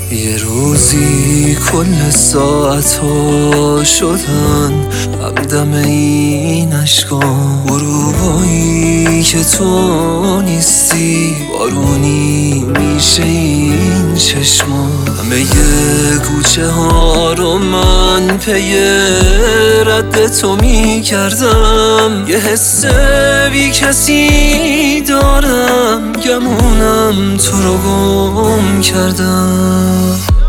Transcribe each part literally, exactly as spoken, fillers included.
یه روزی کل ساعت ها شدن همدم این عشقان، غروبایی که تو نیستی بارونی میشه این چشمان. همه یه گوچه ها رو من پی رد تو میکردم، یه حس بی کسی دارم گمونم تو رو گم کردم.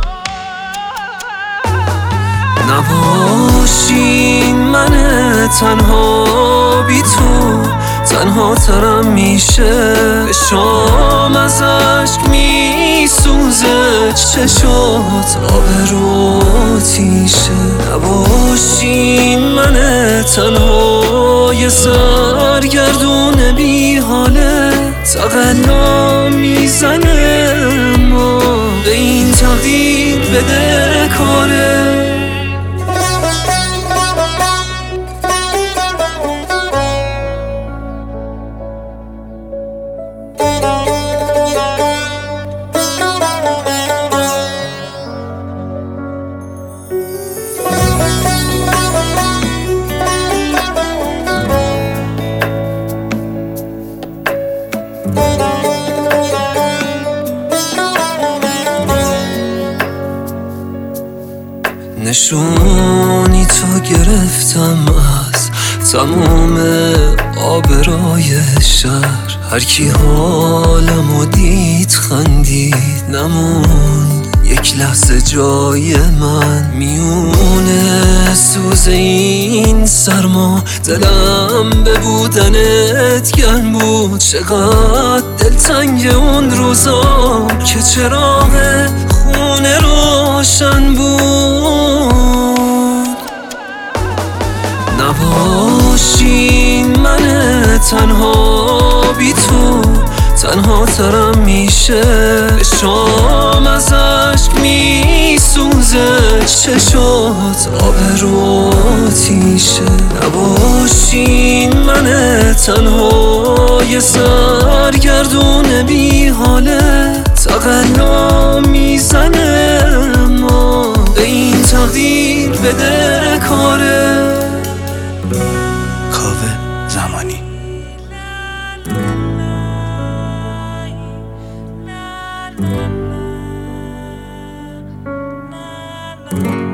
نباشین من تنها بی تو تنها ترم میشه، شام از عشق میسوزه چشات آب رو تیشه. نباشین من تنها یه سرگردون بی حاله، تقلا میزنه ما به این تقدیر بده کاره. نشونی تو گرفتم از تموم آبرای شهر، هر کی حالمو دید خندید، نموند یک لحظه جای من میونه سوز این سرما. دلم به بودنت گرم بود، چقدر دلتنگ اون روزا که چراغ خونه روشن بود. نباشین من تنها بی تو تنها ترم میشه، شام از عشق میسوزه چشات آب رو تیشه. نباشین من تنها یه سرگردون بی حاله، تقلا میزنه ما به این تقدیر بده کاره. کاوه زمانی. Thank you.